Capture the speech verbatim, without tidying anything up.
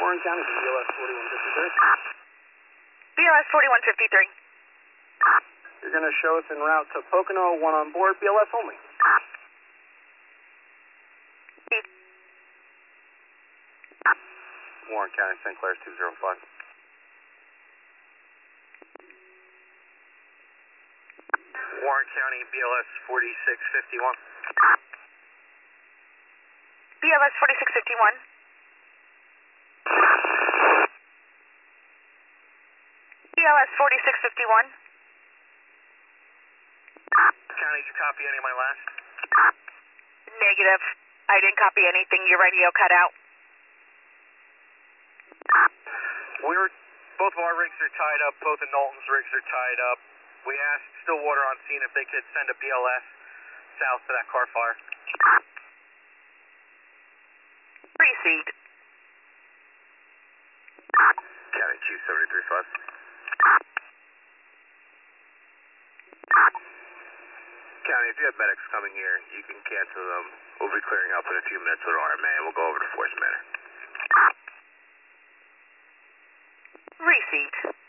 Warren County, B L S forty-one fifty-three. B L S forty-one fifty-three. You're going to show us en route to Pocono, one on board, B L S only. Warren County, Saint Clair two zero five. Warren County, B L S forty-six fifty-one. B L S forty-six fifty-one. B L S forty-six fifty-one. County, did you copy any of my last? Negative. I didn't copy anything. Your radio cut out. We were, both of our rigs are tied up. Both of Knowlton's rigs are tied up. We asked Stillwater on scene if they could send a B L S south to that car fire. Received. County Chief seventy-three five. County, if you have medics coming here, you can cancel them. We'll be clearing up in a few minutes with R M A, and we'll go over to Force Manor. Received.